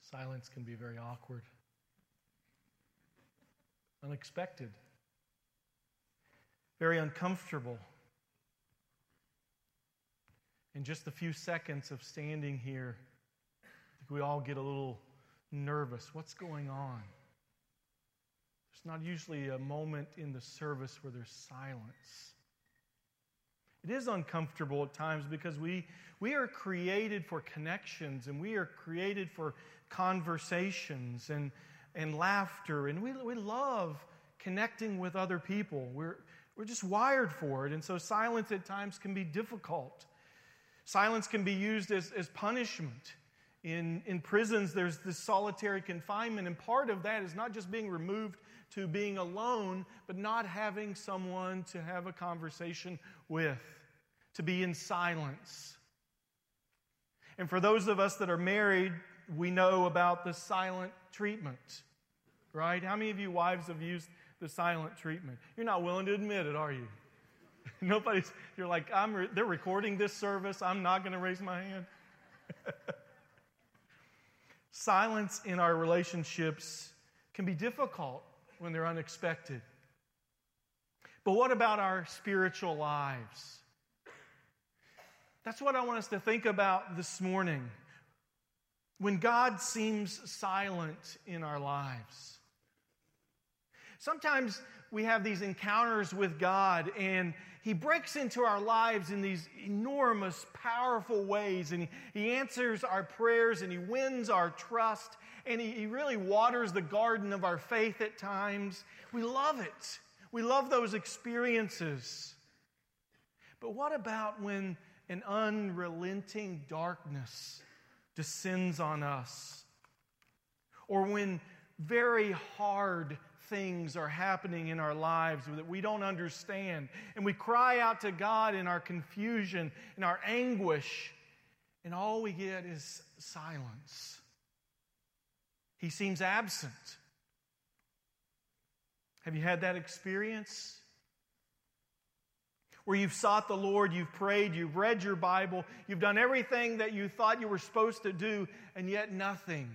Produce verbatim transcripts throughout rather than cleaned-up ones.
Silence can be very awkward, unexpected, very uncomfortable. In just a few seconds of standing here, I think we all get a little nervous. What's going on? There's not usually a moment in the service where there's silence. It is uncomfortable at times because we, we are created for connections, and we are created for conversations and, and laughter, and we, we love connecting with other people. We're, we're just wired for it, and so silence at times can be difficult. Silence can be used as, as punishment. In, in prisons, there's this solitary confinement, and part of that is not just being removed to being alone, but not having someone to have a conversation with, to be in silence. And for those of us that are married, we know about the silent treatment, right? How many of you wives have used the silent treatment? You're not willing to admit it, are you? Nobody's, you're like, I'm re- they're recording this service, I'm not going to raise my hand. Silence in our relationships can be difficult when they're unexpected. But what about our spiritual lives? That's what I want us to think about this morning. When God seems silent in our lives. Sometimes we have these encounters with God, and He breaks into our lives in these enormous, powerful ways, and He, he answers our prayers, and He wins our trust, and he, he really waters the garden of our faith at times. We love it. We love those experiences. But what about when an unrelenting darkness descends on us? Or when very hard things are happening in our lives that we don't understand, and we cry out to God in our confusion, in our anguish, and all we get is silence. He seems absent. Have you had that experience? Where you've sought the Lord, you've prayed, you've read your Bible, you've done everything that you thought you were supposed to do, and yet nothing.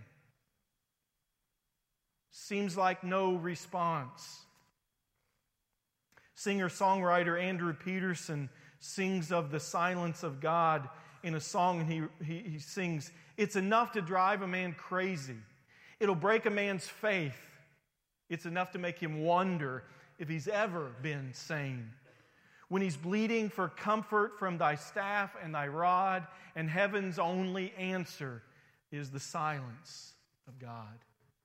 Seems like no response. Singer-songwriter Andrew Peterson sings of the silence of God in a song, and he, he, he sings, "It's enough to drive a man crazy. It'll break a man's faith. It's enough to make him wonder if he's ever been sane. When he's bleeding for comfort from thy staff and thy rod, and heaven's only answer is the silence of God."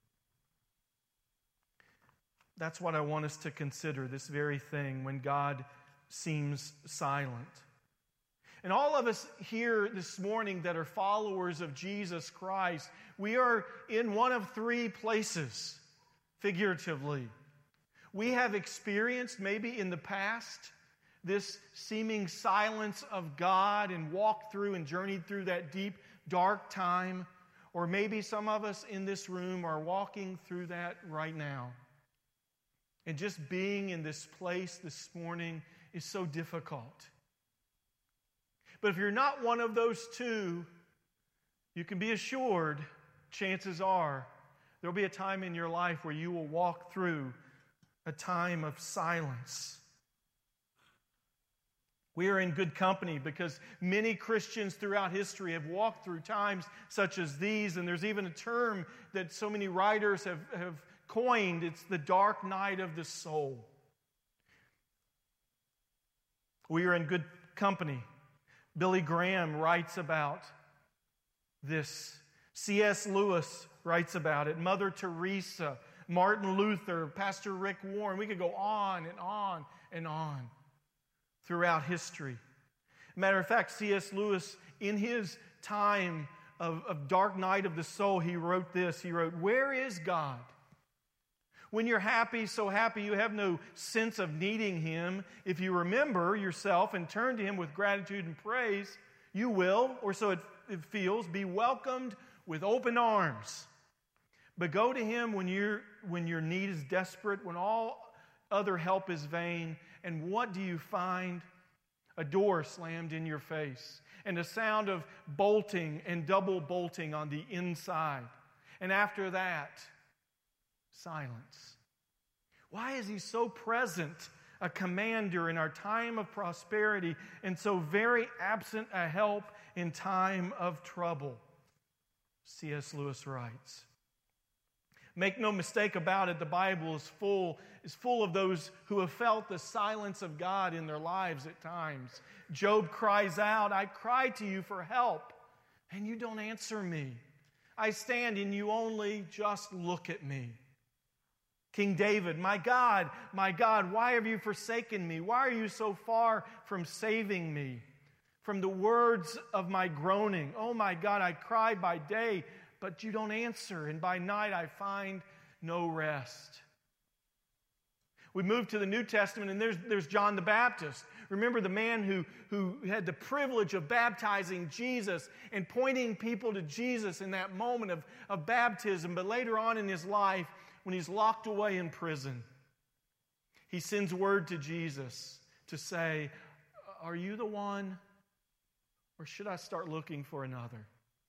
That's what I want us to consider, this very thing, when God seems silent. And all of us here this morning that are followers of Jesus Christ, we are in one of three places, figuratively. We have experienced, maybe in the past, this seeming silence of God and walked through and journeyed through that deep, dark time. Or maybe some of us in this room are walking through that right now. And just being in this place this morning is so difficult. But if you're not one of those two, you can be assured, chances are, there'll be a time in your life where you will walk through a time of silence. We are in good company because many Christians throughout history have walked through times such as these, and there's even a term that so many writers have, have coined. It's the dark night of the soul. We are in good company. Billy Graham writes about this. C S Lewis writes about it. Mother Teresa, Martin Luther, Pastor Rick Warren. We could go on and on and on throughout history. Matter of fact, C S Lewis, in his time of, of dark night of the soul, he wrote this. He wrote, "Where is God? When you're happy, so happy you have no sense of needing Him, if you remember yourself and turn to Him with gratitude and praise, you will, or so it, it feels, be welcomed with open arms. But go to Him when, you're, when your need is desperate, when all other help is vain, and what do you find? A door slammed in your face, and a sound of bolting and double bolting on the inside. And after that, silence. Why is he so present, a commander in our time of prosperity, and so very absent a help in time of trouble? C S Lewis writes, make no mistake about it, the Bible is full, is full of those who have felt the silence of God in their lives at times. Job cries out, I cry to you for help, and you don't answer me. I stand and you only just look at me. King David, my God, my God, why have you forsaken me? Why are you so far from saving me? From the words of my groaning, oh my God, I cry by day, but you don't answer, and by night I find no rest. We move to the New Testament, and there's, there's John the Baptist. Remember the man who, who had the privilege of baptizing Jesus and pointing people to Jesus in that moment of, of baptism, but later on in his life, when he's locked away in prison, he sends word to Jesus to say, are you the one, or should I start looking for another?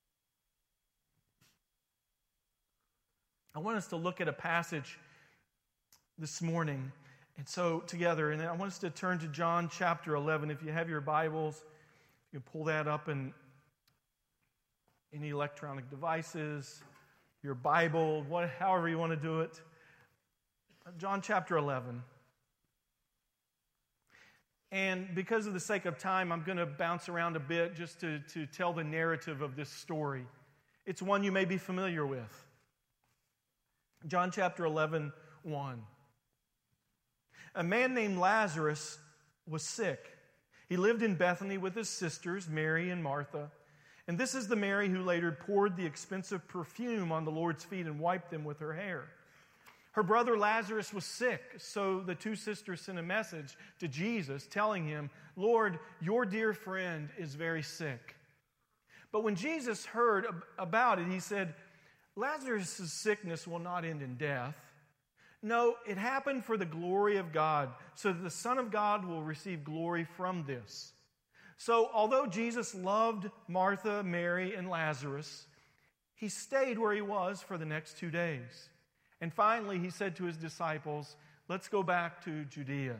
I want us to look at a passage this morning, and so together, and I want us to turn to John chapter eleven. If you have your Bibles, you can pull that up in any electronic devices, your Bible, what, however you want to do it. John chapter eleven. And because of the sake of time, I'm going to bounce around a bit just to, to tell the narrative of this story. It's one you may be familiar with. John chapter eleven, one. A man named Lazarus was sick. He lived in Bethany with his sisters, Mary and Martha. And this is the Mary who later poured the expensive perfume on the Lord's feet and wiped them with her hair. Her brother Lazarus was sick, so the two sisters sent a message to Jesus telling him, Lord, your dear friend is very sick. But when Jesus heard about it, he said, Lazarus' sickness will not end in death. No, it happened for the glory of God, so that the Son of God will receive glory from this. So, although Jesus loved Martha, Mary, and Lazarus, he stayed where he was for the next two days. And finally, he said to his disciples, let's go back to Judea.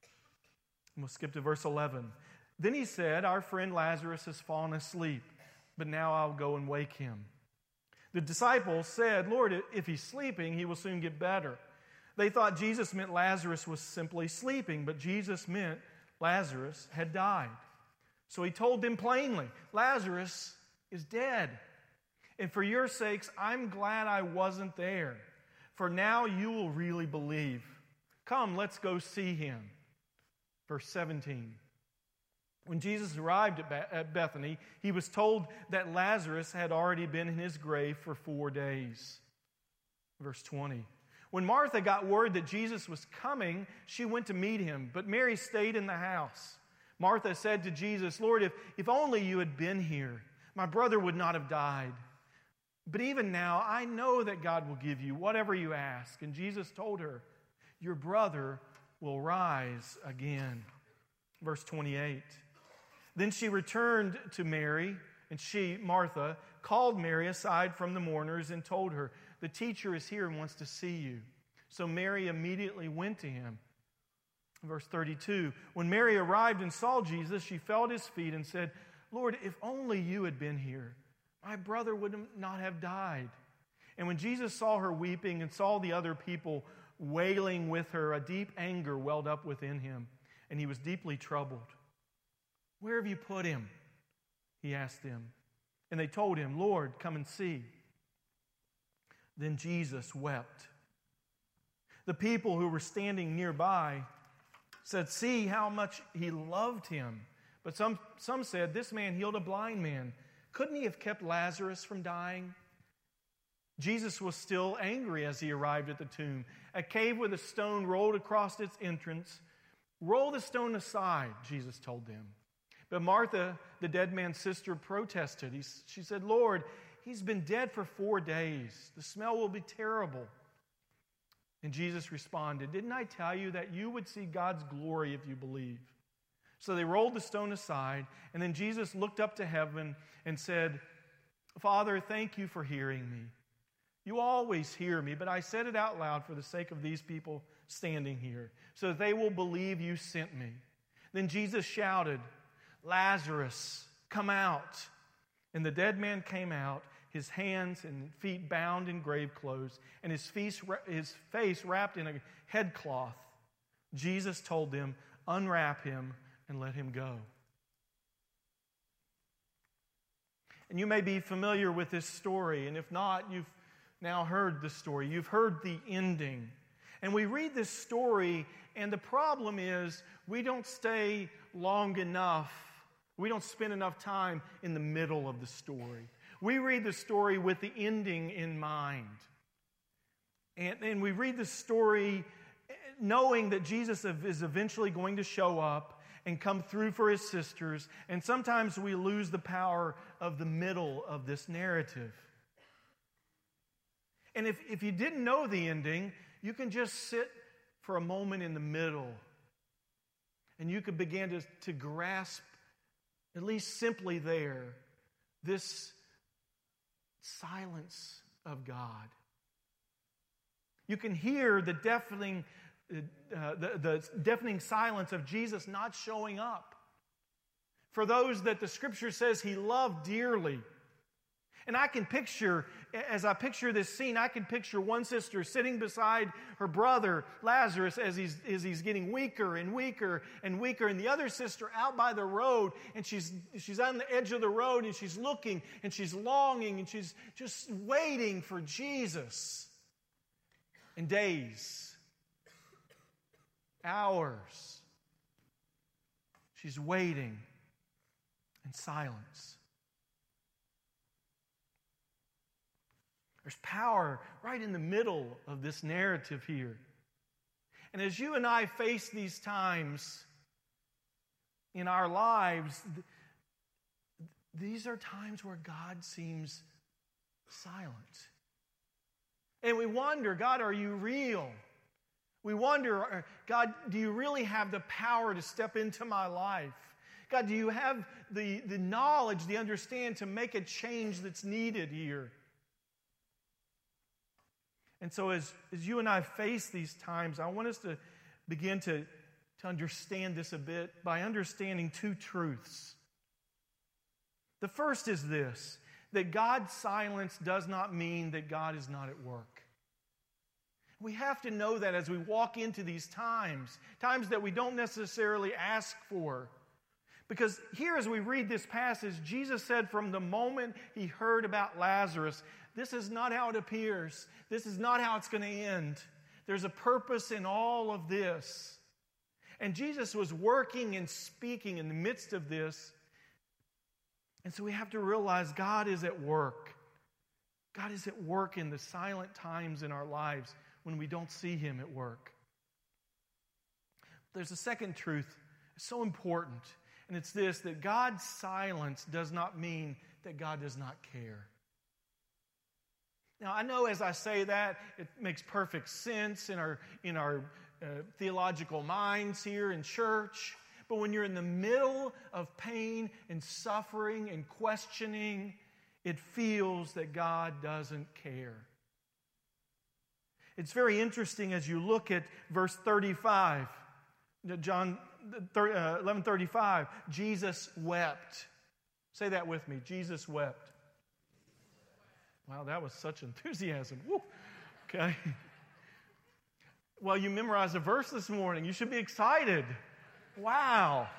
And we'll skip to verse eleven. Then he said, our friend Lazarus has fallen asleep, but now I'll go and wake him. The disciples said, Lord, if he's sleeping, he will soon get better. They thought Jesus meant Lazarus was simply sleeping, but Jesus meant Lazarus had died. So he told them plainly, Lazarus is dead. And for your sakes, I'm glad I wasn't there, for now you will really believe. Come, let's go see him. Verse seventeen. When Jesus arrived at Bethany, he was told that Lazarus had already been in his grave for four days. Verse twenty. When Martha got word that Jesus was coming, she went to meet him, but Mary stayed in the house. Martha said to Jesus, Lord, if, if only you had been here, my brother would not have died. But even now, I know that God will give you whatever you ask. And Jesus told her, your brother will rise again. Verse twenty-eight. Then she returned to Mary, and she, Martha, called Mary aside from the mourners and told her, the teacher is here and wants to see you. So Mary immediately went to him. Verse thirty-two, when Mary arrived and saw Jesus, she fell at his feet and said, Lord, if only you had been here, my brother would not have died. And when Jesus saw her weeping and saw the other people wailing with her, a deep anger welled up within him, and he was deeply troubled. Where have you put him? He asked them. And they told him, Lord, come and see. Then Jesus wept. The people who were standing nearby said, see how much he loved him. But some, some said, this man healed a blind man. Couldn't he have kept Lazarus from dying? Jesus was still angry as he arrived at the tomb. A cave with a stone rolled across its entrance. Roll the stone aside, Jesus told them. But Martha, the dead man's sister, protested. He, she said, Lord, he's been dead for four days. The smell will be terrible. And Jesus responded, didn't I tell you that you would see God's glory if you believe? So they rolled the stone aside, and then Jesus looked up to heaven and said, Father, thank you for hearing me. You always hear me, but I said it out loud for the sake of these people standing here, so that they will believe you sent me." Then Jesus shouted, "Lazarus, come out." And the dead man came out, his hands and feet bound in grave clothes, and his face, his face wrapped in a headcloth. Jesus told them, "Unwrap him and let him go." And you may be familiar with this story, and if not, you've now heard the story. You've heard the ending. And we read this story, and the problem is we don't stay long enough. We don't spend enough time in the middle of the story. We read the story with the ending in mind. And, and we read the story knowing that Jesus is eventually going to show up and come through for his sisters. And sometimes we lose the power of the middle of this narrative. And if, if you didn't know the ending, you can just sit for a moment in the middle. And you could begin to, to grasp, at least simply there, this silence of God. You can hear the deafening, uh, the, the deafening silence of Jesus not showing up. For those that the Scripture says he loved dearly. And I can picture, as I picture this scene, I can picture one sister sitting beside her brother, Lazarus, as he's, as he's getting weaker and weaker and weaker. And the other sister out by the road, and she's, she's on the edge of the road, and she's looking, and she's longing, and she's just waiting for Jesus. And days, hours, she's waiting in silence. There's power right in the middle of this narrative here. And as you and I face these times in our lives, th- these are times where God seems silent. And we wonder, God, are you real? We wonder, God, do you really have the power to step into my life? God, do you have the, the knowledge, the understanding to make a change that's needed here? And so as, as you and I face these times, I want us to begin to, to understand this a bit by understanding two truths. The first is this, that God's silence does not mean that God is not at work. We have to know that as we walk into these times, times that we don't necessarily ask for. Because here as we read this passage, Jesus said from the moment he heard about Lazarus, this is not how it appears. This is not how it's going to end. There's a purpose in all of this. And Jesus was working and speaking in the midst of this. And so we have to realize God is at work. God is at work in the silent times in our lives when we don't see him at work. There's a second truth, it's so important, and it's this, that God's silence does not mean that God does not care. Now, I know as I say that, it makes perfect sense in our, in our uh, theological minds here in church. But when you're in the middle of pain and suffering and questioning, it feels that God doesn't care. It's very interesting as you look at verse thirty-five, John eleven thirty-five, Jesus wept. Say that with me, Jesus wept. Wow, that was such enthusiasm. Woo. Okay. Well, you memorized a verse this morning. You should be excited. Wow.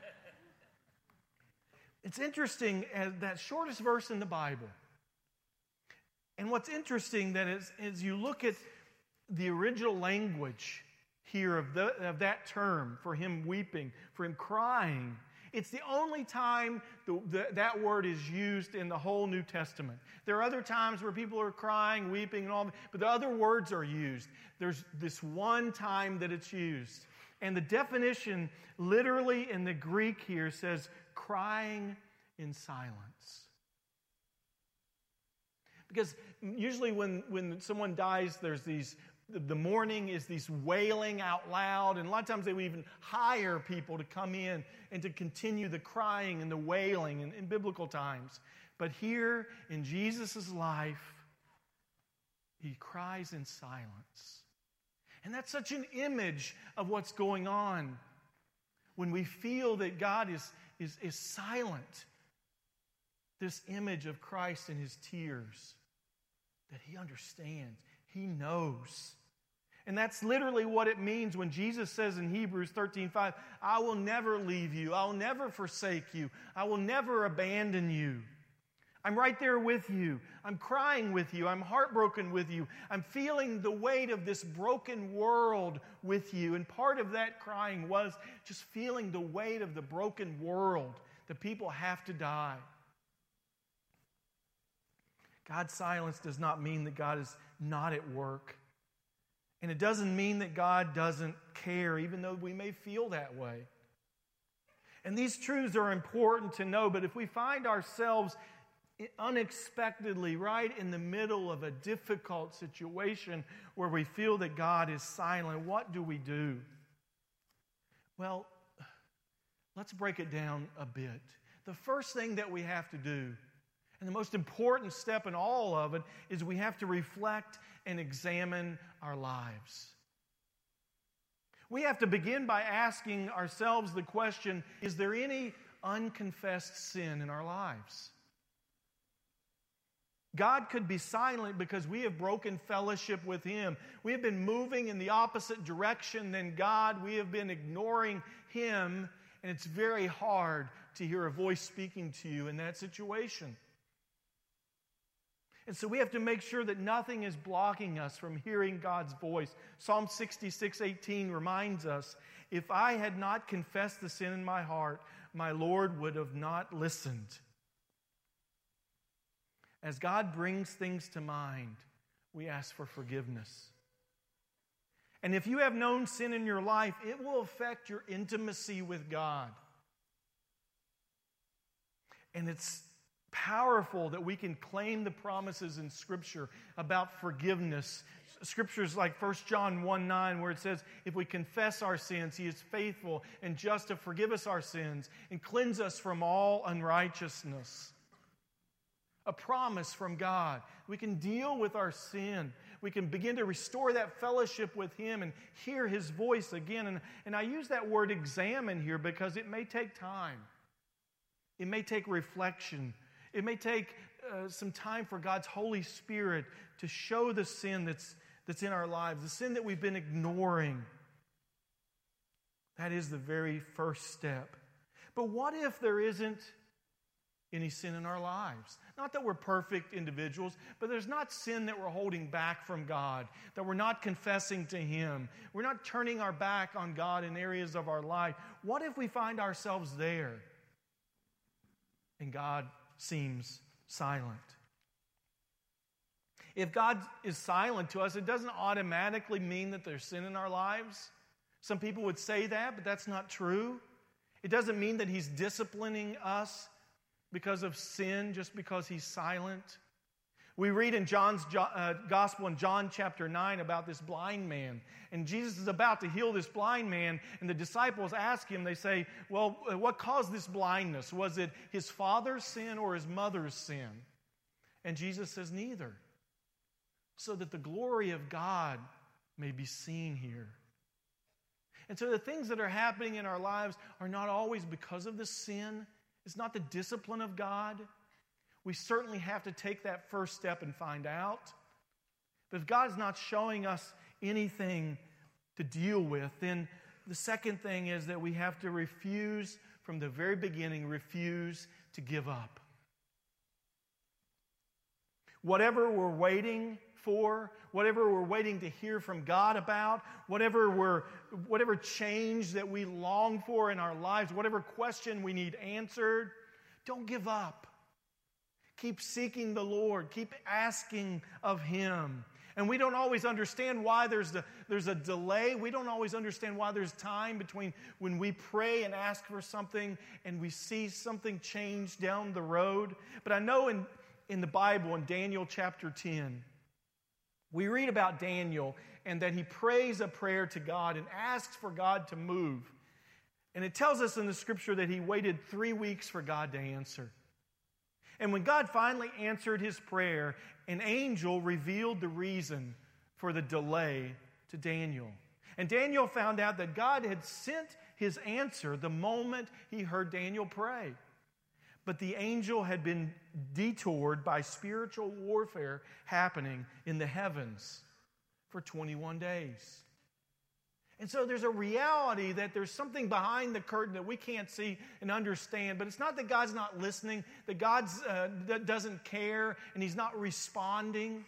It's interesting, as that shortest verse in the Bible. And what's interesting that is, is you look at the original language here of, the, of that term, for him weeping, for him crying. It's the only time the, the, that word is used in the whole New Testament. There are other times where people are crying, weeping, and all, but the other words are used. There's this one time that it's used. And the definition literally in the Greek here says, crying in silence. Because usually when, when someone dies, there's these, the mourning is these wailing out loud, and a lot of times they would even hire people to come in and to continue the crying and the wailing in, in biblical times. But here in Jesus' life, he cries in silence. And that's such an image of what's going on when we feel that God is, is, is silent. This image of Christ in his tears, that he understands, he knows. And that's literally what it means when Jesus says in Hebrews thirteen five, I will never leave you, I will never forsake you, I will never abandon you. I'm right there with you. I'm crying with you. I'm heartbroken with you. I'm feeling the weight of this broken world with you. And part of that crying was just feeling the weight of the broken world. The people have to die. God's silence does not mean that God is not at work. And it doesn't mean that God doesn't care, even though we may feel that way. And these truths are important to know, but if we find ourselves unexpectedly right in the middle of a difficult situation where we feel that God is silent, what do we do? Well, let's break it down a bit. The first thing that we have to do, and the most important step in all of it, is we have to reflect and examine our lives. We have to begin by asking ourselves the question, is there any unconfessed sin in our lives? God could be silent because we have broken fellowship with Him. We have been moving in the opposite direction than God. We have been ignoring Him, and it's very hard to hear a voice speaking to you in that situation. And so we have to make sure that nothing is blocking us from hearing God's voice. Psalm sixty-six eighteen reminds us, if I had not confessed the sin in my heart, my Lord would have not listened. As God brings things to mind, we ask for forgiveness. And if you have known sin in your life, it will affect your intimacy with God. And it's powerful that we can claim the promises in Scripture about forgiveness. Scriptures like First John one nine, where it says, if we confess our sins, He is faithful and just to forgive us our sins and cleanse us from all unrighteousness. A promise from God. We can deal with our sin. We can begin to restore that fellowship with Him and hear His voice again. And, and I use that word examine here because it may take time. It may take reflection. It may take uh, some time for God's Holy Spirit to show the sin that's, that's in our lives, the sin that we've been ignoring. That is the very first step. But what if there isn't any sin in our lives? Not that we're perfect individuals, but there's not sin that we're holding back from God, that we're not confessing to Him. We're not turning our back on God in areas of our life. What if we find ourselves there and God seems silent? If God is silent to us, it doesn't automatically mean that there's sin in our lives. Some people would say that, but that's not true. It doesn't mean that He's disciplining us because of sin, just because He's silent. We read in John's uh, Gospel in John chapter nine about this blind man. And Jesus is about to heal this blind man, and the disciples ask Him, they say, well, what caused this blindness? Was it his father's sin or his mother's sin? And Jesus says, neither. So that the glory of God may be seen here. And so the things that are happening in our lives are not always because of the sin. It's not the discipline of God. We certainly have to take that first step and find out. But if God's not showing us anything to deal with, then the second thing is that we have to refuse, from the very beginning, refuse to give up. Whatever we're waiting for, whatever we're waiting to hear from God about, whatever we're, whatever change that we long for in our lives, whatever question we need answered, don't give up. Keep seeking the Lord. Keep asking of Him. And we don't always understand why there's, the, there's a delay. We don't always understand why there's time between when we pray and ask for something and we see something change down the road. But I know in, in the Bible, in Daniel chapter ten, we read about Daniel and that he prays a prayer to God and asks for God to move. And it tells us in the Scripture that he waited three weeks for God to answer. And when God finally answered his prayer, an angel revealed the reason for the delay to Daniel. And Daniel found out that God had sent his answer the moment he heard Daniel pray. But the angel had been detoured by spiritual warfare happening in the heavens for twenty-one days. And so there's a reality that there's something behind the curtain that we can't see and understand. But it's not that God's not listening, that God uh, doesn't care, and he's not responding.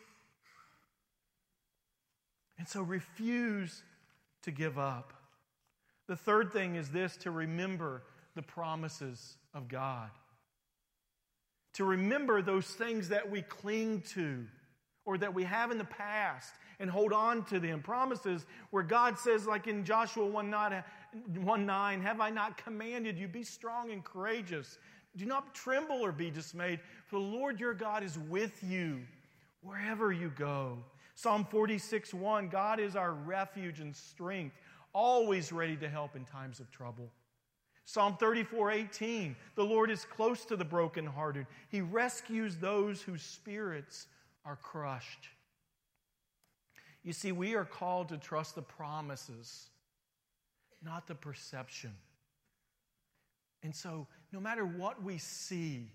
And so refuse to give up. The third thing is this: to remember the promises of God. To remember those things that we cling to or that we have in the past and hold on to them. Promises where God says, like in Joshua one nine, have I not commanded you, be strong and courageous. Do not tremble or be dismayed, for the Lord your God is with you wherever you go. Psalm forty-six one, God is our refuge and strength, always ready to help in times of trouble. Psalm thirty-four eighteen, the Lord is close to the brokenhearted. He rescues those whose spirits are crushed. You see, we are called to trust the promises, not the perception. And so, no matter what we see,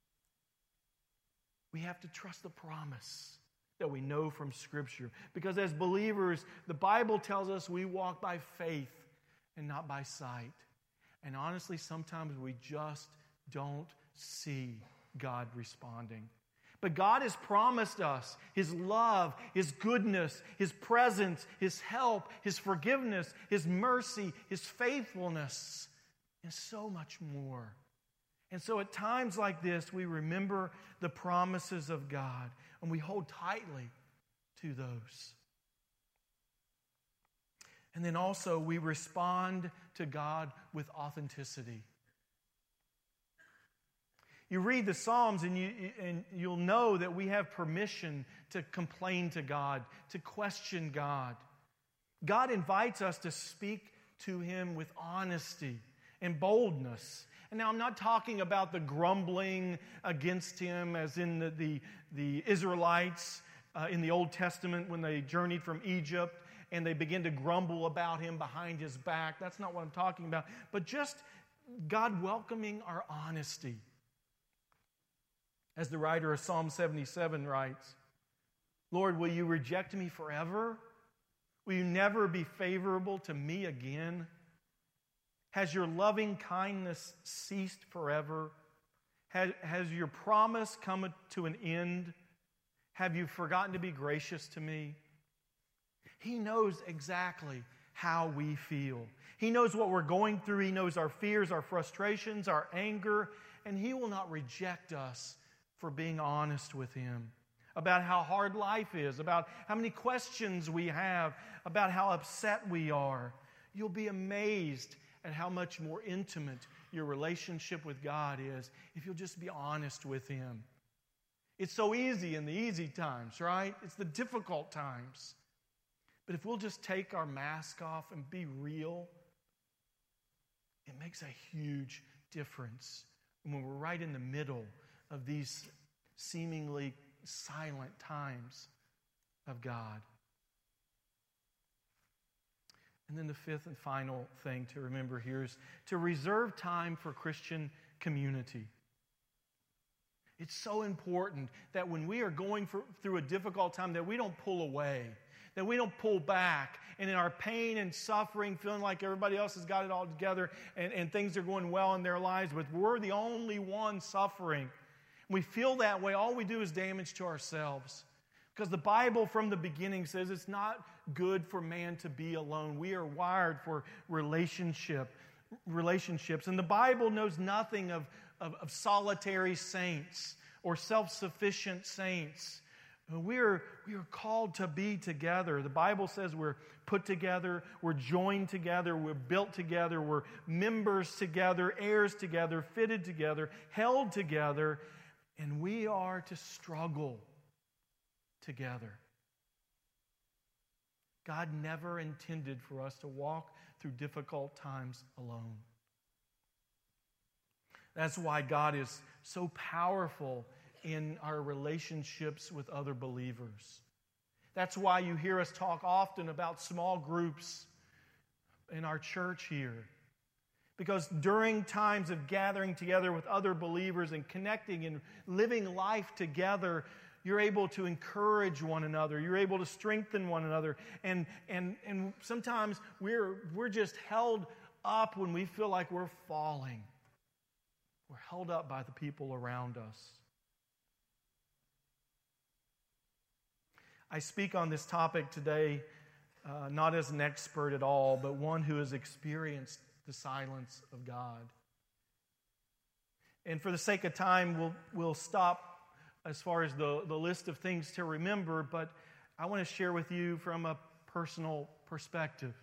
we have to trust the promise that we know from Scripture. Because as believers, the Bible tells us we walk by faith and not by sight. And honestly, sometimes we just don't see God responding. But God has promised us His love, His goodness, His presence, His help, His forgiveness, His mercy, His faithfulness, and so much more. And so at times like this, we remember the promises of God, and we hold tightly to those. And then also we respond to God with authenticity. You read the Psalms and, you, and you'll know that we have permission to complain to God, to question God. God invites us to speak to Him with honesty and boldness. And now I'm not talking about the grumbling against Him as in the, the, the Israelites uh, in the Old Testament when they journeyed from Egypt and they began to grumble about Him behind His back. That's not what I'm talking about. But just God welcoming our honesty. As the writer of Psalm seventy-seven writes, Lord, will you reject me forever? Will you never be favorable to me again? Has your loving kindness ceased forever? Has, has your promise come to an end? Have you forgotten to be gracious to me? He knows exactly how we feel. He knows what we're going through. He knows our fears, our frustrations, our anger, and He will not reject us for being honest with Him about how hard life is, about how many questions we have, about how upset we are. You'll be amazed at how much more intimate your relationship with God is if you'll just be honest with Him. It's so easy in the easy times, right? It's the difficult times. But if we'll just take our mask off and be real, it makes a huge difference when we're right in the middle of these seemingly silent times of God. And then the fifth and final thing to remember here is to reserve time for Christian community. It's so important that when we are going for, through a difficult time that we don't pull away, that we don't pull back, and in our pain and suffering, feeling like everybody else has got it all together and, and things are going well in their lives, but we're the only one suffering. We feel that way, all we do is damage to ourselves. Because the Bible from the beginning says it's not good for man to be alone. We are wired for relationship, relationships. And the Bible knows nothing of, of, of solitary saints or self-sufficient saints. We are, we are called to be together. The Bible says we're put together, we're joined together, we're built together, we're members together, heirs together, fitted together, held together. And we are to struggle together. God never intended for us to walk through difficult times alone. That's why God is so powerful in our relationships with other believers. That's why you hear us talk often about small groups in our church here. Because during times of gathering together with other believers and connecting and living life together, you're able to encourage one another. You're able to strengthen one another. And, and, and sometimes we're, we're just held up when we feel like we're falling. We're held up by the people around us. I speak on this topic today uh, not as an expert at all, but one who has experienced the silence of God. And for the sake of time, we'll, we'll stop as far as the, the list of things to remember, but I want to share with you from a personal perspective.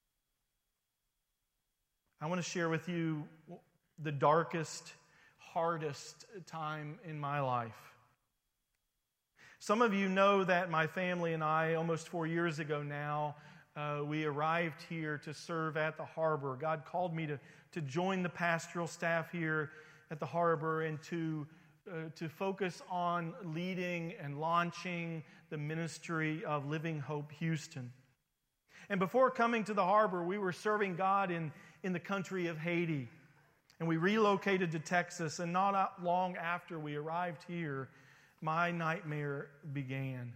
I want to share with you the darkest, hardest time in my life. Some of you know that my family and I, almost four years ago now, uh, we arrived here to serve at the harbor. God called me to, to join the pastoral staff here at the harbor and to, uh, to focus on leading and launching the ministry of Living Hope Houston. And before coming to the harbor, we were serving God in, in the country of Haiti. And we relocated to Texas, and not long after we arrived here, my nightmare began.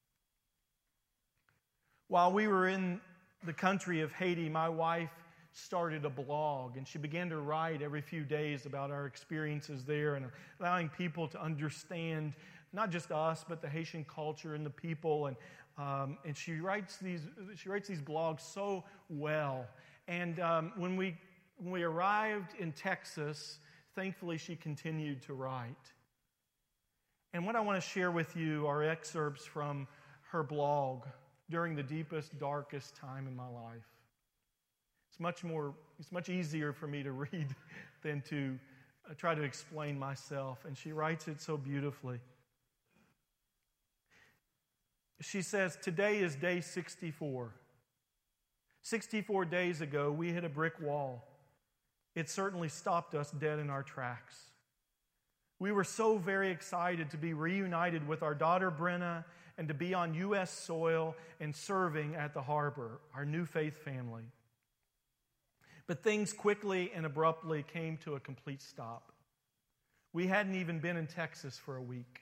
While we were in the country of Haiti, my wife started a blog, and she began to write every few days about our experiences there and allowing people to understand not just us, but the Haitian culture and the people. And um, and she writes these she writes these blogs so well. And um, when we when we arrived in Texas, thankfully she continued to write. And what I want to share with you are excerpts from her blog during the deepest, darkest time in my life. It's much more, it's much easier for me to read than to uh, try to explain myself. And she writes it so beautifully. She says, "Today is day sixty-four. sixty-four days ago, we hit a brick wall. It certainly stopped us dead in our tracks. We were so very excited to be reunited with our daughter Brenna and to be on U S soil and serving at the harbor, our new faith family. But things quickly and abruptly came to a complete stop. We hadn't even been in Texas for a week.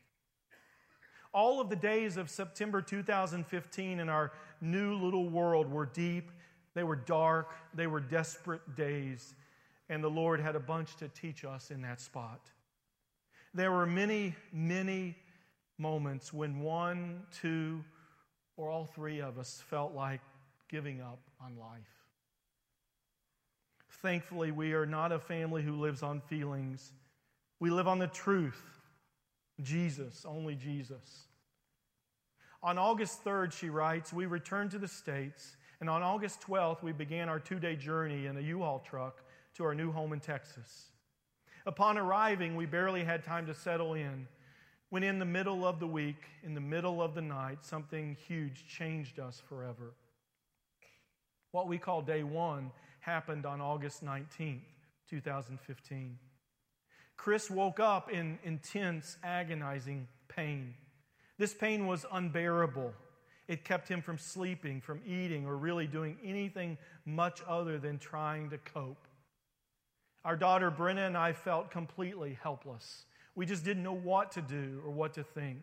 All of the days of September two thousand fifteen in our new little world were deep, they were dark, they were desperate days, and the Lord had a bunch to teach us in that spot. There were many, many moments when one, two, or all three of us felt like giving up on life. Thankfully, we are not a family who lives on feelings. We live on the truth. Jesus, only Jesus. On August third, she writes, we returned to the States, and on August twelfth, we began our two-day journey in a U-Haul truck to our new home in Texas. Upon arriving, we barely had time to settle in, when in the middle of the week, in the middle of the night, something huge changed us forever. What we call day one happened on August nineteenth, two thousand fifteen. Chris woke up in intense, agonizing pain. This pain was unbearable. It kept him from sleeping, from eating, or really doing anything much other than trying to cope. Our daughter Brenna and I felt completely helpless. We just didn't know what to do or what to think.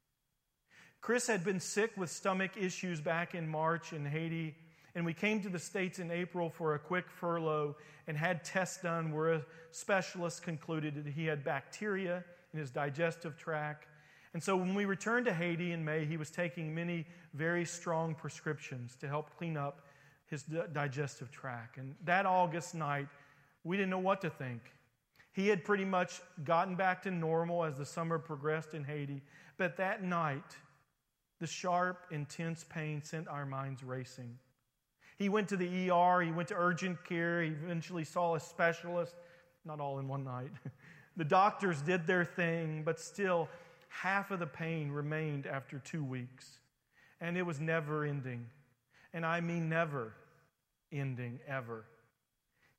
Chris had been sick with stomach issues back in March in Haiti, and we came to the States in April for a quick furlough and had tests done where a specialist concluded that he had bacteria in his digestive tract. And so when we returned to Haiti in May, he was taking many very strong prescriptions to help clean up his digestive tract. And that August night, we didn't know what to think. He had pretty much gotten back to normal as the summer progressed in Haiti. But that night, the sharp, intense pain sent our minds racing. He went to the E R, he went to urgent care, he eventually saw a specialist, not all in one night. The doctors did their thing, but still, half of the pain remained after two weeks. And it was never ending. And I mean never ending, ever.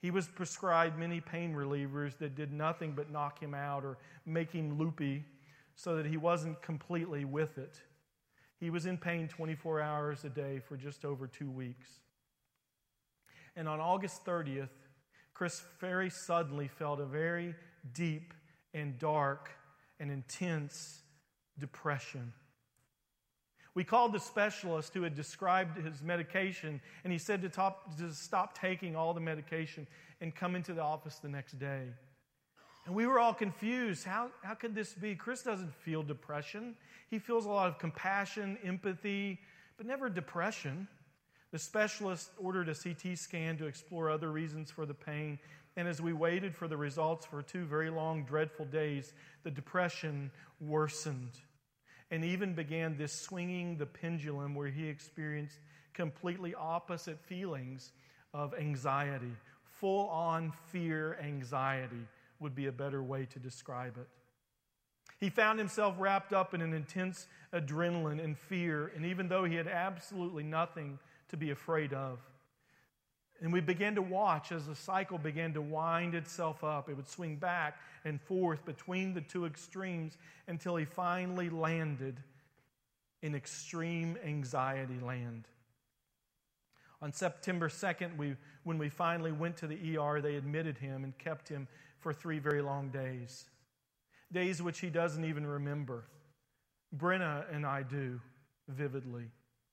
He was prescribed many pain relievers that did nothing but knock him out or make him loopy so that he wasn't completely with it. He was in pain twenty-four hours a day for just over two weeks. And on August thirtieth, Chris very suddenly felt a very deep and dark and intense depression. We called the specialist who had described his medication, and he said to, top, to stop taking all the medication and come into the office the next day. And we were all confused. How, how could this be? Chris doesn't feel depression. He feels a lot of compassion, empathy, but never depression. The specialist ordered a C T scan to explore other reasons for the pain. And as we waited for the results for two very long, dreadful days, the depression worsened. And even began this swinging the pendulum where he experienced completely opposite feelings of anxiety. Full-on fear anxiety would be a better way to describe it. He found himself wrapped up in an intense adrenaline and fear, and even though he had absolutely nothing to be afraid of. And we began to watch as the cycle began to wind itself up. It would swing back and forth between the two extremes until he finally landed in extreme anxiety land. On September second, we, when we finally went to the E R, they admitted him and kept him for three very long days. Days which he doesn't even remember. Brenna and I do, vividly.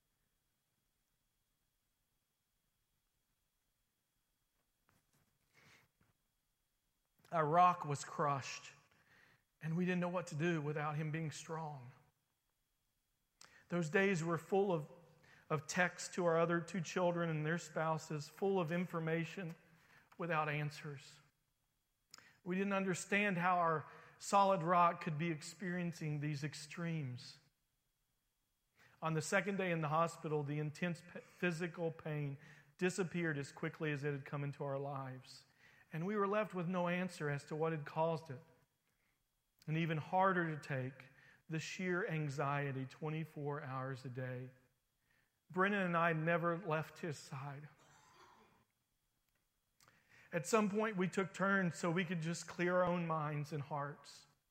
Our rock was crushed, and we didn't know what to do without him being strong. Those days were full of, of texts to our other two children and their spouses, full of information without answers. We didn't understand how our solid rock could be experiencing these extremes. On the second day in the hospital, the intense physical pain disappeared as quickly as it had come into our lives. And we were left with no answer as to what had caused it. And even harder to take, the sheer anxiety twenty-four hours a day. Brennan and I never left his side. At some point, we took turns so we could just clear our own minds and hearts.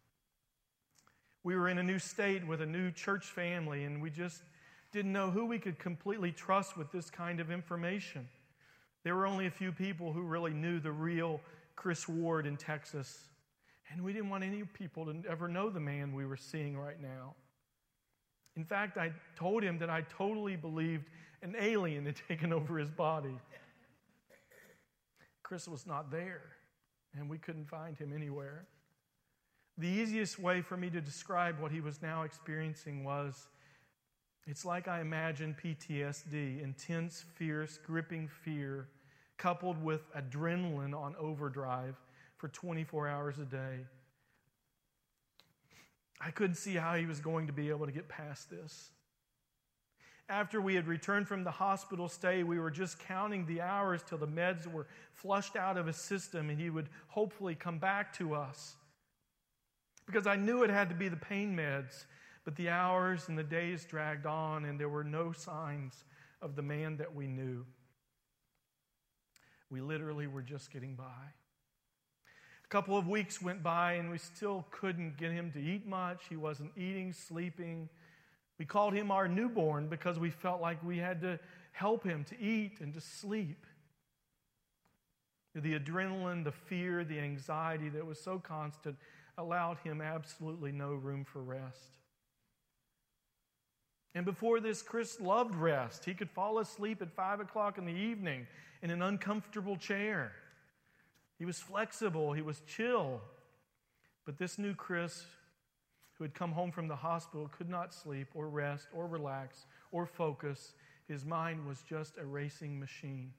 We were in a new state with a new church family, and we just didn't know who we could completely trust with this kind of information. There were only a few people who really knew the real Chris Ward in Texas. And we didn't want any people to ever know the man we were seeing right now. In fact, I told him that I totally believed an alien had taken over his body. Chris was not there, and we couldn't find him anywhere. The easiest way for me to describe what he was now experiencing was, it's like I imagine P T S D, intense, fierce, gripping fear, coupled with adrenaline on overdrive for twenty-four hours a day. I couldn't see how he was going to be able to get past this. After we had returned from the hospital stay, we were just counting the hours till the meds were flushed out of his system and he would hopefully come back to us. Because I knew it had to be the pain meds. But the hours and the days dragged on, and there were no signs of the man that we knew. We literally were just getting by. A couple of weeks went by, and we still couldn't get him to eat much. He wasn't eating, sleeping. We called him our newborn because we felt like we had to help him to eat and to sleep. The adrenaline, the fear, the anxiety that was so constant allowed him absolutely no room for rest. And before this, Chris loved rest. He could fall asleep at five o'clock in the evening in an uncomfortable chair. He was flexible. He was chill. But this new Chris, who had come home from the hospital, could not sleep or rest or relax or focus. His mind was just a racing machine.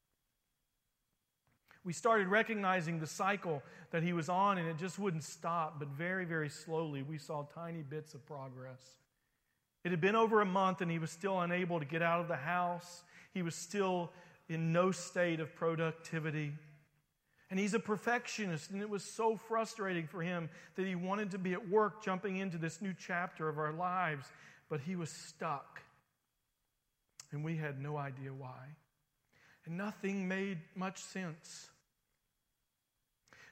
We started recognizing the cycle that he was on, and it just wouldn't stop. But very, very slowly, we saw tiny bits of progress. It had been over a month, and he was still unable to get out of the house. He was still in no state of productivity. And he's a perfectionist, and it was so frustrating for him that he wanted to be at work jumping into this new chapter of our lives, but he was stuck. And we had no idea why. And nothing made much sense.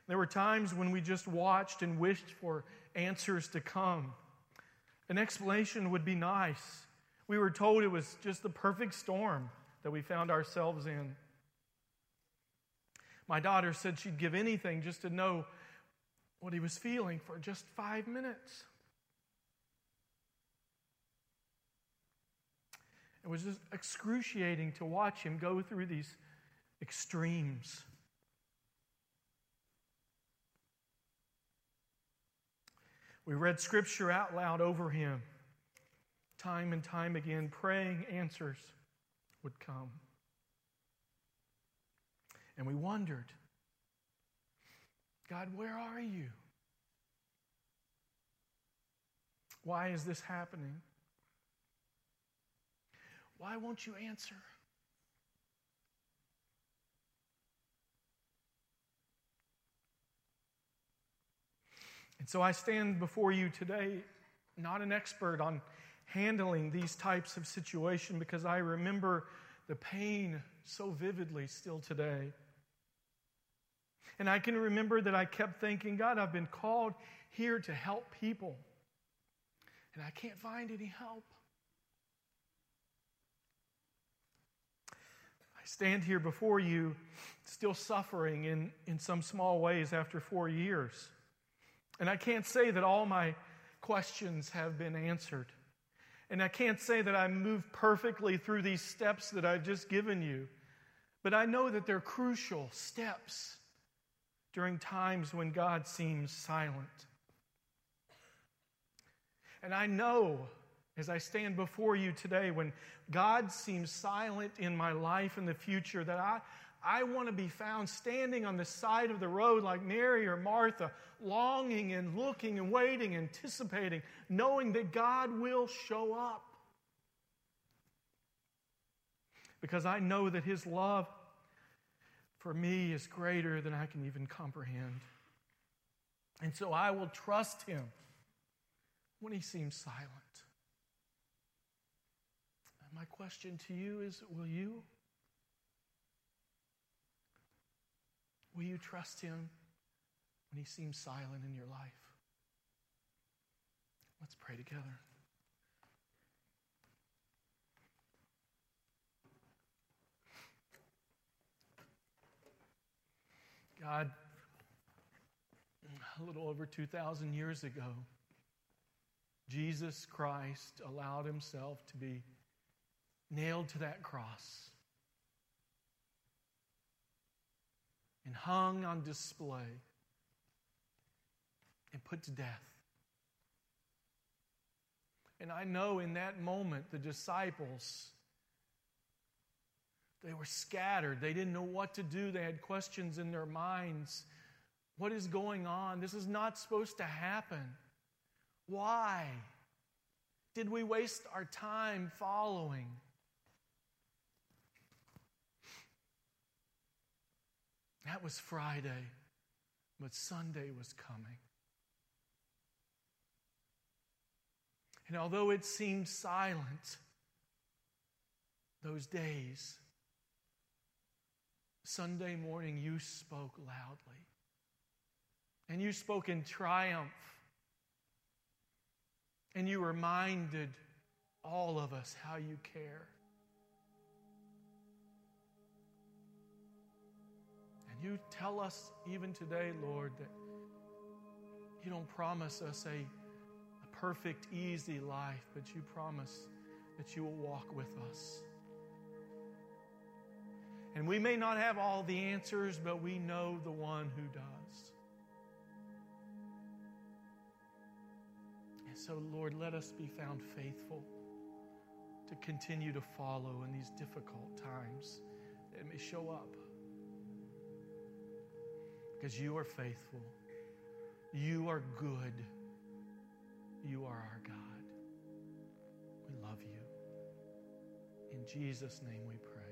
There were times when we just watched and wished for answers to come. An explanation would be nice. We were told it was just the perfect storm that we found ourselves in. My daughter said she'd give anything just to know what he was feeling for just five minutes. It was just excruciating to watch him go through these extremes. We read Scripture out loud over him. Time and time again, praying answers would come. And we wondered, God, where are you? Why is this happening? Why won't you answer? And so I stand before you today, not an expert on handling these types of situations, because I remember the pain so vividly still today. And I can remember that I kept thinking, God, I've been called here to help people, and I can't find any help. I stand here before you still suffering in, in some small ways after four years. And I can't say that all my questions have been answered. And I can't say that I moved perfectly through these steps that I've just given you. But I know that they're crucial steps during times when God seems silent. And I know, as I stand before you today, when God seems silent in my life in the future, that I, I want to be found standing on the side of the road like Mary or Martha, longing and looking and waiting, anticipating, knowing that God will show up. Because I know that His love for me is greater than I can even comprehend. And so I will trust Him when He seems silent. And my question to you is, will you? Will you trust Him when He seems silent in your life? Let's pray together. God, a little over two thousand years ago, Jesus Christ allowed Himself to be nailed to that cross and hung on display and put to death. And I know in that moment the disciples, they were scattered. They didn't know what to do. They had questions in their minds. What is going on? This is not supposed to happen. Why did we waste our time following? That was Friday, but Sunday was coming. And although it seemed silent those days, Sunday morning you spoke loudly. And you spoke in triumph. And you reminded all of us how you care. And you tell us even today, Lord, that you don't promise us a, a perfect, easy life, but you promise that you will walk with us. And we may not have all the answers, but we know the one who does. And so, Lord, let us be found faithful to continue to follow in these difficult times that may show up. Because you are faithful. You are good. You are our God. We love you. In Jesus' name we pray.